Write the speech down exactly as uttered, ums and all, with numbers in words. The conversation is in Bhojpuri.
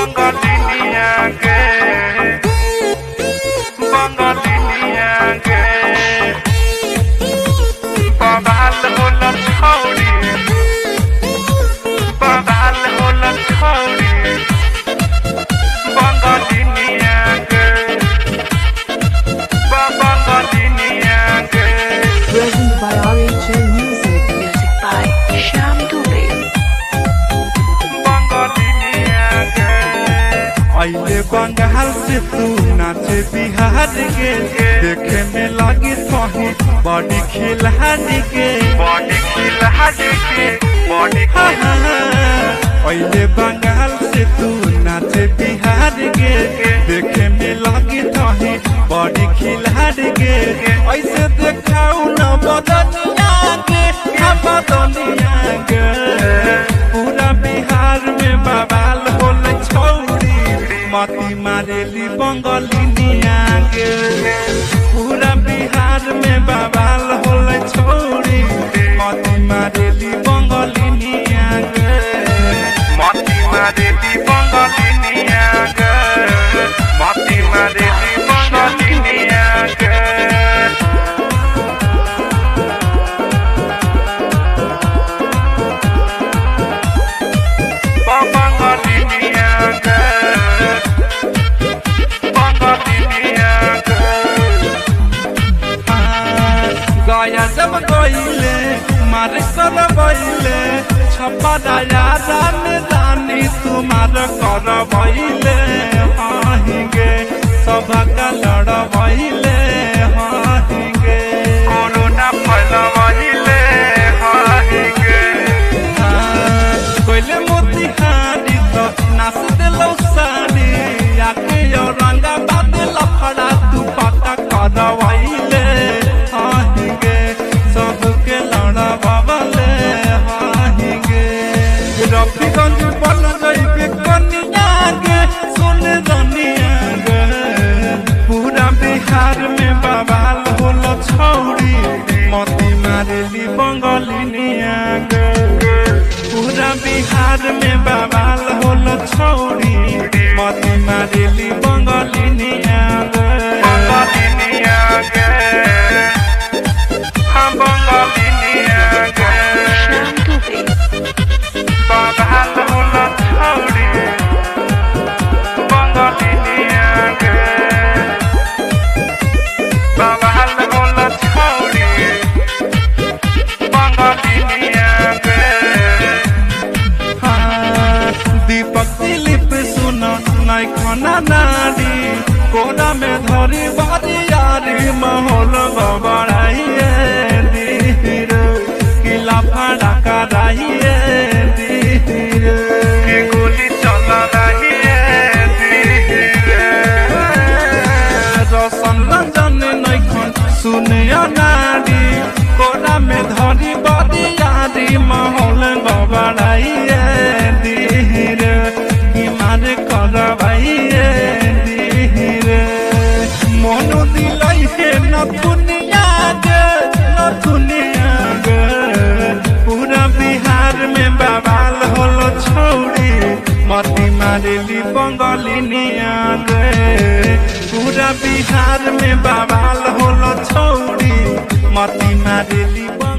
बंगालिनिया के बंगालिनिया के बवाल होला छौरी बवाल होला छौरी बंगालिनिया के बंगालिनिया के Present by R H L Music. Music by Shyam Dubey. आइले बंगाल से तू नाचे बिहार के देखे में लगी तोही बॉडी खिलाड़ के बॉडी खिलाड़ के बॉडी आइले बंगाल से तू नाचे बिहार के देखे में लगी तोही बॉडी खिलाड़ के ऐसे देखाऊ न बदनिया के बदनिया के पूरा बिहार में बवाल होले छौरी मती मारेली बंगालिनिया के पूरा बिहार में बवाल होले छौरी मती मारेली बंगालिनिया के मती मारेली बंगालिनिया के मती मारेली बंगालिनिया के गया जब गईले मारे कर बइले छप्पा राजा रानी रानी तुम्हार कर बइले हाहिगे सबका लड़ बइले हाहिगे कोरोना फैल बइले हाहिगे कोइले मोतिहारी तो नाच देलौ साड़ी आके यो रंगा बादल फड़ा तू पता कर बइले रफीगंज बन जाइबे कनिया गे सुन दुनिया गे पूरा बिहार में बवाल होला छौरी मती मारेली बंगालिनिया गे पूरा बिहार में बवाल होला छौरी मती मारेली बंगालिनिया गे बंगालिनिया गे हम बंगालिनिया गे बवाल होला छौरी बंगालिनिया के बवाल होला छौरी बंगालिनिया के दीपक दिलीप सुन नाई खाना नारी कोना में धरी बारी यारी माहौल बबड़ाइए धीर किला फाड़ा कराइए की गोली चल रही है रोशन रंजन नैखन सुनिया नारी कोना में धरी बड़ी यारी माहौल बबड़ाइए धीर बीमार करवाइए धीर मनो दिलाई है न दुनिया गे न दुनिया गे पूरा बिहार में बवाल होलो छौरी मती मारेली बंगालिनिया गे पूरा बिहार में बवाल होलो छौरी मती मारेली।